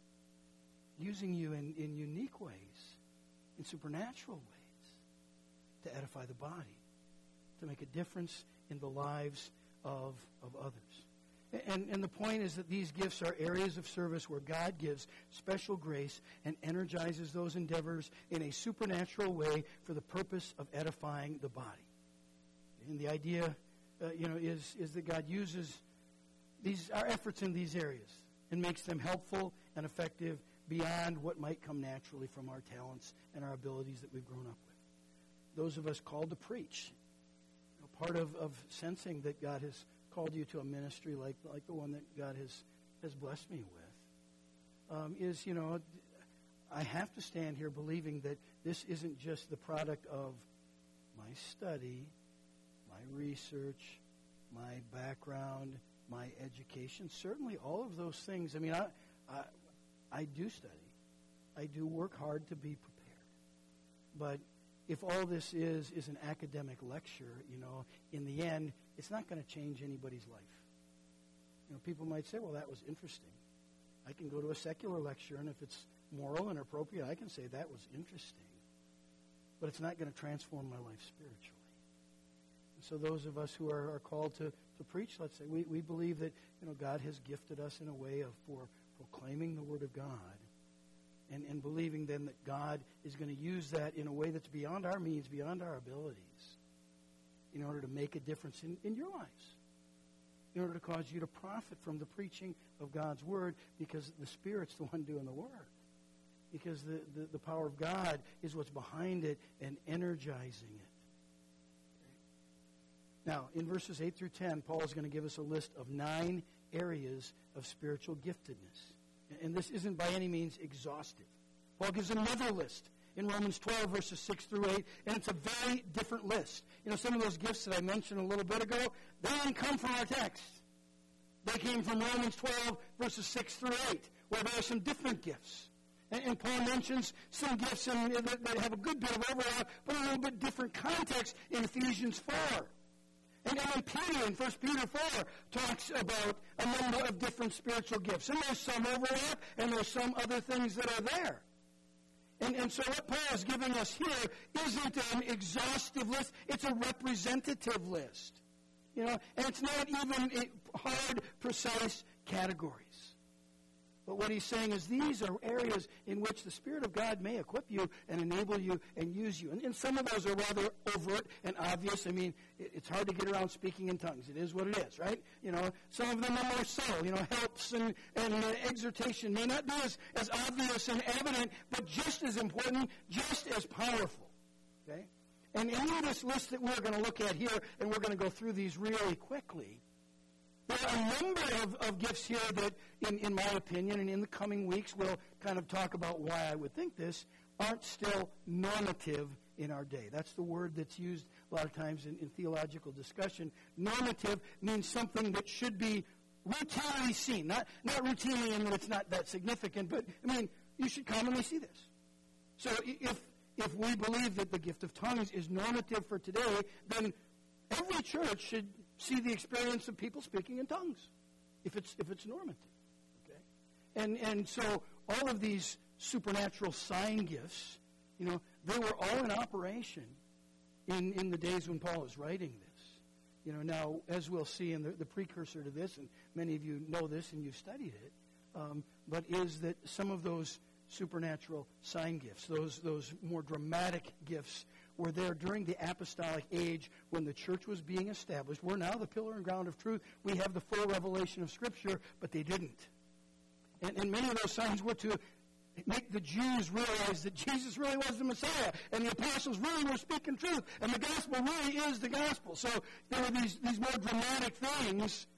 using you in, in unique ways, in supernatural ways, to edify the body, to make a difference in the lives of, of others. And, and the point is that these gifts are areas of service where God gives special grace and energizes those endeavors in a supernatural way for the purpose of edifying the body. And the idea, uh, you know, is, is that God uses these our efforts in these areas and makes them helpful and effective beyond what might come naturally from our talents and our abilities that we've grown up with. Those of us called to preach, you know, part of, of sensing that God has called you to a ministry like like the one that God has, has blessed me with, um, is, you know, I have to stand here believing that this isn't just the product of my study, my research, my background, my education. Certainly all of those things. I mean, I, I, I do study. I do work hard to be prepared. But if all this is is an academic lecture, you know, in the end, it's not going to change anybody's life. You know, people might say, well, that was interesting. I can go to a secular lecture, and if it's moral and appropriate, I can say that was interesting. But it's not going to transform my life spiritually. And so those of us who are, are called to, to preach, let's say, we, we believe that, you know, God has gifted us in a way of for proclaiming the Word of God, and, and believing then that God is going to use that in a way that's beyond our means, beyond our abilities, in order to make a difference in, in your lives, in order to cause you to profit from the preaching of God's Word, because the Spirit's the one doing the work, because the, the, the power of God is what's behind it and energizing it. Now, in verses eight through ten, Paul is going to give us a list of nine areas of spiritual giftedness. And this isn't by any means exhaustive. Paul gives another list in Romans twelve, verses six through eight, and it's a very different list. You know, some of those gifts that I mentioned a little bit ago, they didn't come from our text. They came from Romans twelve, verses six through eight, where there are some different gifts. And, and Paul mentions some gifts in, that, that have a good bit of overlap, but a little bit different context in Ephesians four. And then Peter, in First Peter four, talks about a number of different spiritual gifts. And there's some overlap, and there's some other things that are there. And, and so what Paul is giving us here isn't an exhaustive list. It's a representative list. You know, and it's not even hard, precise categories. But what he's saying is these are areas in which the Spirit of God may equip you and enable you and use you. And, and some of those are rather overt and obvious. I mean, it, it's hard to get around speaking in tongues. It is what it is, right? You know, some of them are more subtle. You know, helps and, and uh, exhortation may not be as, as obvious and evident, but just as important, just as powerful. Okay? And in this list that we're going to look at here, and we're going to go through these really quickly, there are a number of, of gifts here that, in, in my opinion, and in the coming weeks, we'll kind of talk about why I would think this, aren't still normative in our day. That's the word that's used a lot of times in, in theological discussion. Normative means something that should be routinely seen. Not, not routinely in that it's not that significant, but, I mean, you should commonly see this. So if, if we believe that the gift of tongues is normative for today, then every church should see the experience of people speaking in tongues, if it's if it's normative, okay? And and so all of these supernatural sign gifts, you know, they were all in operation in, in the days when Paul is writing this. You know, now, as we'll see in the, the precursor to this, and many of you know this and you've studied it, um, but is that some of those supernatural sign gifts, those those more dramatic gifts, were there during the apostolic age when the church was being established. We're now the pillar and ground of truth. We have the full revelation of Scripture, but they didn't. And, and many of those signs were to make the Jews realize that Jesus really was the Messiah, and the apostles really were speaking truth, and the gospel really is the gospel. So there were these, these more dramatic things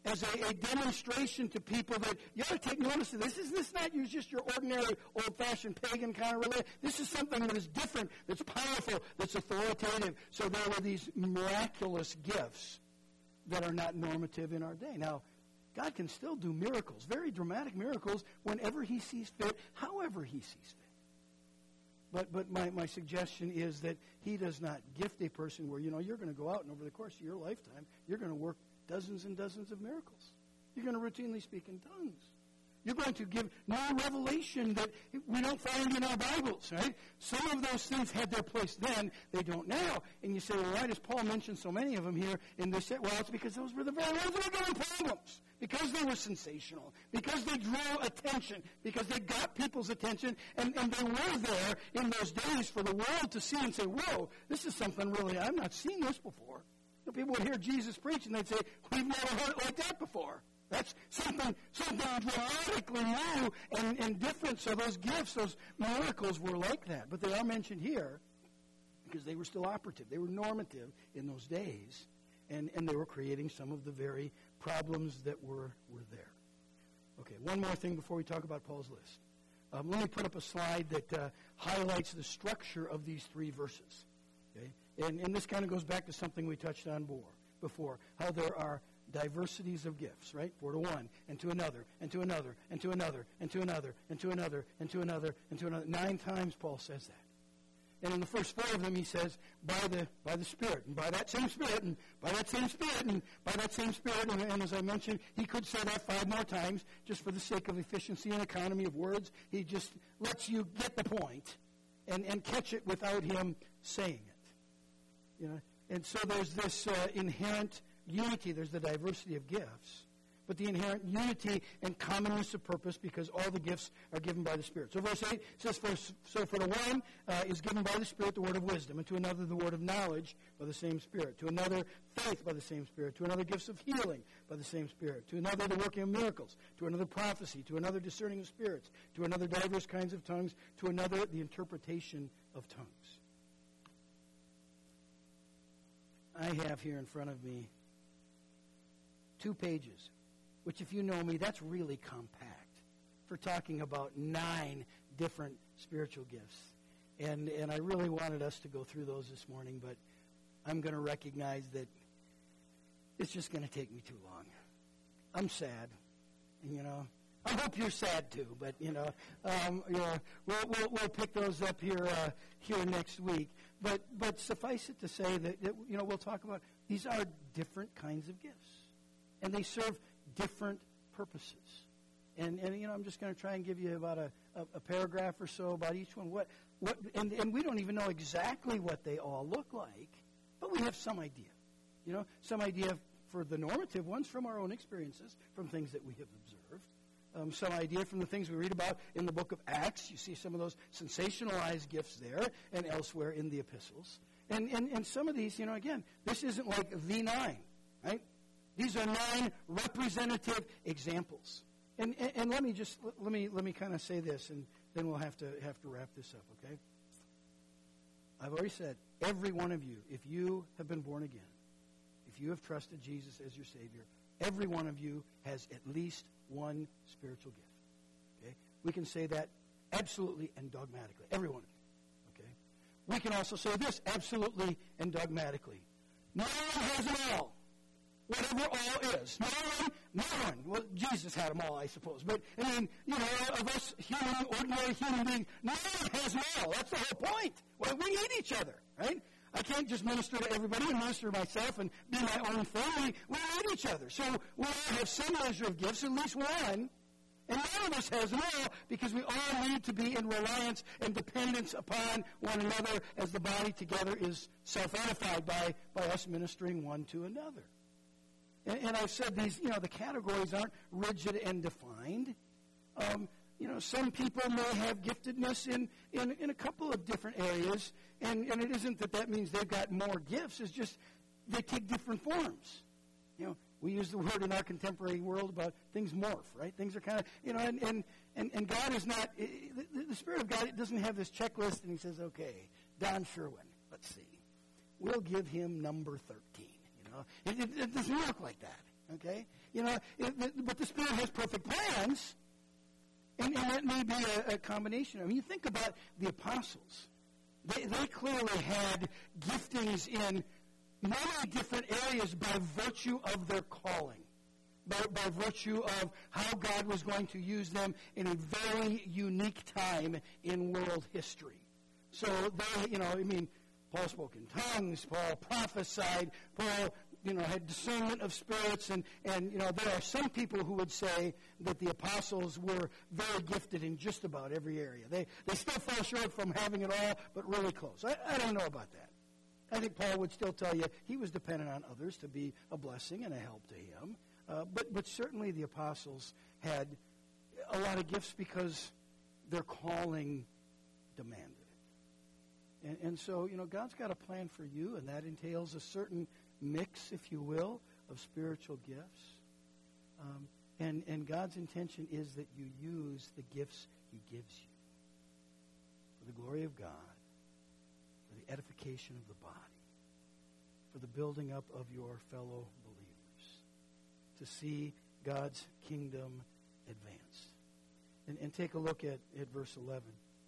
as a, a demonstration to people that you ought to take notice of this. This is this not just your ordinary, old-fashioned pagan kind of religion. This is something that is different, that's powerful, that's authoritative. So there were these miraculous gifts that are not normative in our day. Now, God can still do miracles, very dramatic miracles, whenever he sees fit, however he sees fit. But but my, my suggestion is that he does not gift a person where, you know, you're going to go out and over the course of your lifetime, you're going to work dozens and dozens of miracles. You're going to routinely speak in tongues. You're going to give new revelation that we don't find in our Bibles, right? Some of those things had their place then, they don't now. And you say, well, why does Paul mention so many of them here in this? Well, it's because those were the very ones that were giving problems. Because they were sensational. Because they drew attention. Because they got people's attention. And, and they were there in those days for the world to see and say, whoa, this is something really, I've not seen this before. You know, people would hear Jesus preach and they'd say, we've never heard it like that before. That's something something dramatically new and, and different. So those gifts, those miracles were like that. But they are mentioned here because they were still operative. They were normative in those days. And, and they were creating some of the very problems that were, were there. Okay, one more thing before we talk about Paul's list. Um, let me put up a slide that uh, highlights the structure of these three verses. Okay? And, and this kind of goes back to something we touched on before, how there are diversities of gifts, right? For to one, and to another, and to another, and to another, and to another, and to another, and to another, and to another. Nine times Paul says that. And in the first four of them he says, by the by the Spirit, and by that same Spirit, and by that same Spirit, and by that same Spirit. And, and as I mentioned, he could say that five more times just for the sake of efficiency and economy of words. He just lets you get the point and, and catch it without him saying it. You know? And so there's this uh, inherent unity. There's the diversity of gifts, but the inherent unity and commonness of purpose because all the gifts are given by the Spirit. So verse eight says, for, so for the one uh, is given by the Spirit the word of wisdom, and to another the word of knowledge by the same Spirit, to another faith by the same Spirit, to another gifts of healing by the same Spirit, to another the working of miracles, to another prophecy, to another discerning of spirits, to another diverse kinds of tongues, to another the interpretation of tongues. I have here in front of me two pages, which if you know me, that's really compact for talking about nine different spiritual gifts. And and I really wanted us to go through those this morning, but I'm going to recognize that it's just going to take me too long. I'm sad, you know. I hope you're sad too, but you know, um, you know, we'll, we'll we'll pick those up here uh, here next week. But but suffice it to say that, that you know we'll talk about these are different kinds of gifts, and they serve different purposes. And and you know I'm just going to try and give you about a, a, a paragraph or so about each one. What what and and we don't even know exactly what they all look like, but we have some idea. You know, some idea for the normative ones from our own experiences, from things that we have observed. Um, some idea from the things we read about in the book of Acts. You see some of those sensationalized gifts there and elsewhere in the epistles. And, and, and some of these, you know, again, this isn't like the nine, right? These are nine representative examples. And, and, and let me just, let me let me kind of say this, and then we'll have to have to wrap this up, okay? I've already said, every one of you, if you have been born again, if you have trusted Jesus as your Savior, every one of you has at least one spiritual gift. Okay? We can say that absolutely and dogmatically. Every one of you. Okay? We can also say this absolutely and dogmatically. No one has them all. Whatever all is. No one, no one. Well, Jesus had them all, I suppose. But, I mean, you know, of us human, ordinary human beings, no one has them all. That's the whole point. Well, we need each other, right? I can't just minister to everybody and minister to myself and be my own family. We need each other. So we all have some measure of gifts, at least one. And none of us has them all because we all need to be in reliance and dependence upon one another as the body together is self-edified by, by us ministering one to another. And, and I've said these, you know, the categories aren't rigid and defined. Um, you know, some people may have giftedness in, in, in a couple of different areas, and, and it isn't that that means they've got more gifts. It's just they take different forms. You know, we use the word in our contemporary world about things morph, right? Things are kind of, you know, and, and, and, and God is not, the, the Spirit of God doesn't have this checklist, and he says, okay, Don Sherwin, let's see. We'll give him number thirteen, you know. It, it, it doesn't work like that. Okay? You know, it, but the Spirit has perfect plans, and, and that may be a, a combination. I mean, you think about the apostles. They, they clearly had giftings in many different areas by virtue of their calling, by, by virtue of how God was going to use them in a very unique time in world history. So they, you know, I mean, Paul spoke in tongues, Paul prophesied, Paul, you know, had discernment of spirits, and, and, you know, there are some people who would say that the apostles were very gifted in just about every area. They they still fall short from having it all, but really close. I, I don't know about that. I think Paul would still tell you he was dependent on others to be a blessing and a help to him. Uh, but, but certainly the apostles had a lot of gifts because their calling demanded it. And, and so, you know, God's got a plan for you, and that entails a certain mix, if you will, of spiritual gifts. Um, and, and God's intention is that you use the gifts he gives you for the glory of God, for the edification of the body, for the building up of your fellow believers, to see God's kingdom advance. And, and take a look at, at verse eleven.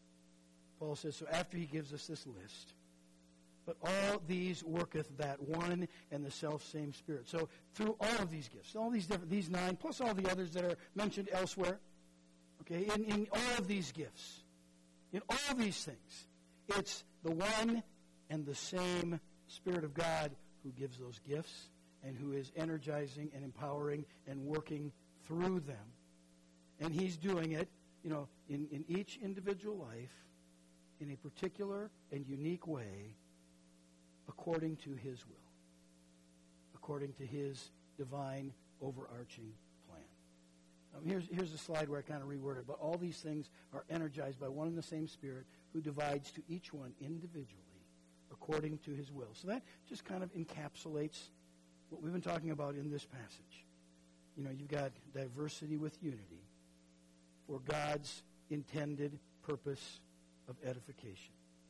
Paul says, so after he gives us this list, but all these worketh that one and the self-same Spirit. So through all of these gifts, all these different, these nine, plus all the others that are mentioned elsewhere, okay, in, in all of these gifts, in all these things, it's the one and the same Spirit of God who gives those gifts and who is energizing and empowering and working through them. And he's doing it, you know, in, in each individual life in a particular and unique way according to his will, according to his divine overarching plan. Um, here's, here's a slide where I kind of reworded, but all these things are energized by one and the same Spirit who divides to each one individually according to his will. So that just kind of encapsulates what we've been talking about in this passage. You know, you've got diversity with unity for God's intended purpose of edification.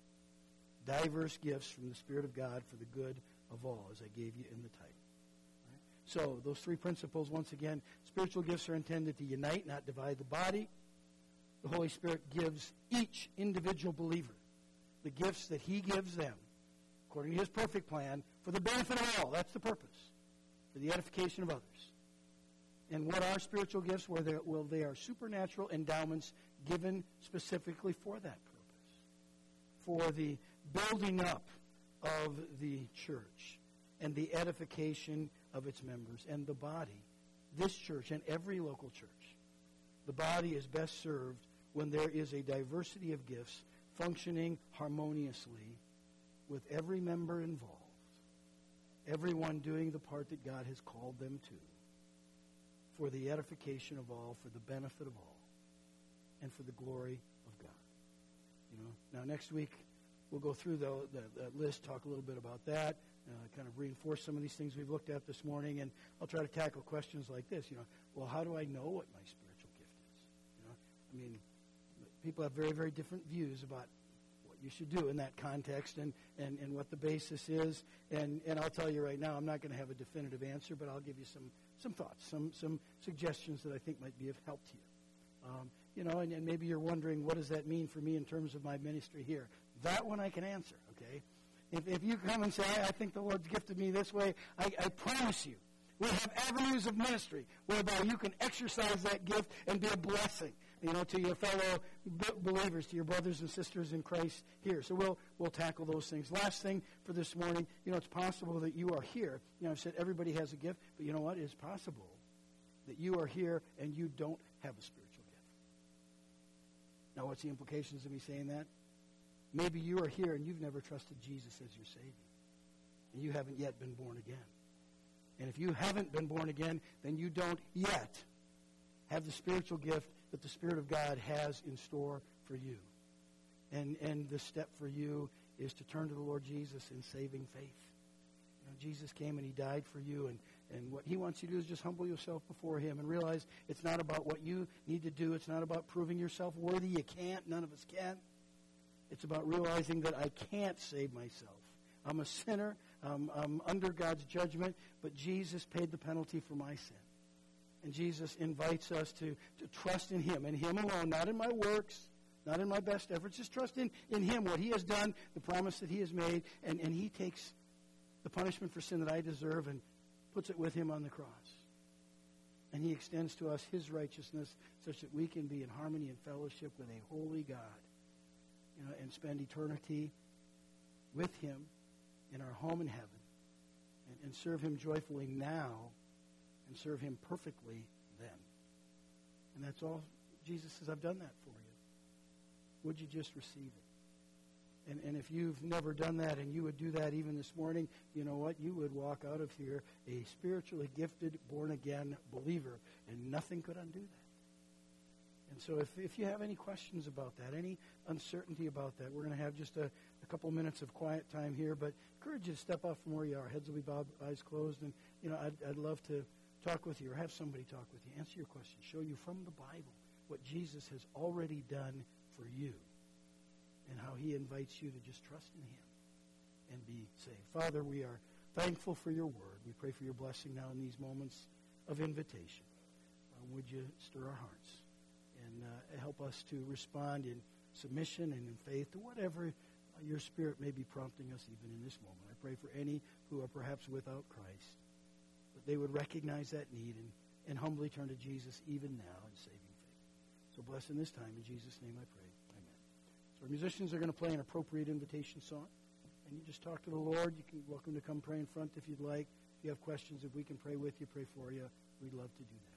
Diverse gifts from the Spirit of God for the good of all, as I gave you in the title. Right? So those three principles, once again, spiritual gifts are intended to unite, not divide the body. The Holy Spirit gives each individual believer the gifts that he gives them, according to his perfect plan, for the benefit of all. That's the purpose, for the edification of others. And what are spiritual gifts? Well, they, well, they are supernatural endowments given specifically for that purpose, for the building up of the church and the edification of its members and the body, this church and every local church. The body is best served when there is a diversity of gifts functioning harmoniously with every member involved, everyone doing the part that God has called them to, for the edification of all, for the benefit of all, and for the glory of God. You know, now next week we'll go through the, the, the list, talk a little bit about that, uh, kind of reinforce some of these things we've looked at this morning, and I'll try to tackle questions like this. You know, well, how do I know what my spiritual gift is? You know, I mean, people have very, very different views about what you should do in that context and, and, and what the basis is. And, and I'll tell you right now, I'm not going to have a definitive answer, but I'll give you some, some thoughts, some, some suggestions that I think might be of help to you. Um, you know, and, and maybe you're wondering, what does that mean for me in terms of my ministry here? That one I can answer, okay? If, if you come and say, I, I think the Lord's gifted me this way, I, I promise you, we have avenues of ministry whereby you can exercise that gift and be a blessing, you know, to your fellow b- believers, to your brothers and sisters in Christ here. So we'll we'll tackle those things. Last thing for this morning, you know, it's possible that you are here. You know, I've said everybody has a gift, but you know what? It's possible that you are here and you don't have a spiritual gift. Now, what's the implications of me saying that? Maybe you are here and you've never trusted Jesus as your Savior, and you haven't yet been born again. And if you haven't been born again, then you don't yet have the spiritual gift that the Spirit of God has in store for you. And and the step for you is to turn to the Lord Jesus in saving faith. You know, Jesus came and he died for you, and, and what he wants you to do is just humble yourself before him and realize it's not about what you need to do. It's not about proving yourself worthy. You can't. None of us can. It's about realizing that I can't save myself. I'm a sinner. um, um, under God's judgment, but Jesus paid the penalty for my sin. And Jesus invites us to, to trust in Him, and Him alone, not in my works, not in my best efforts, just trust in, in Him, what He has done, the promise that He has made, and, and He takes the punishment for sin that I deserve and puts it with Him on the cross. And He extends to us His righteousness such that we can be in harmony and fellowship with a holy God, you know, and spend eternity with Him in our home in heaven, and, and serve Him joyfully now and serve Him perfectly then. And that's all Jesus says, I've done that for you. Would you just receive it? And, and if you've never done that and you would do that even this morning, you know what? You would walk out of here a spiritually gifted, born-again believer, and nothing could undo that. And so if, if you have any questions about that, any uncertainty about that, we're going to have just a, a couple minutes of quiet time here, but I encourage you to step off from where you are. Heads will be bowed, eyes closed, and you know I'd, I'd love to talk with you or have somebody talk with you, answer your question, show you from the Bible what Jesus has already done for you, and how He invites you to just trust in Him and be saved. Father, we are thankful for your word. We pray for your blessing now in these moments of invitation. Uh, would you stir our hearts and uh, help us to respond in submission and in faith to whatever uh, your Spirit may be prompting us even in this moment. I pray for any who are perhaps without Christ, that they would recognize that need and, and humbly turn to Jesus even now in saving faith. So bless in this time. In Jesus' name I pray. So our musicians are going to play an appropriate invitation song. And you just talk to the Lord. You can welcome to come pray in front if you'd like. If you have questions, if we can pray with you, pray for you, we'd love to do that.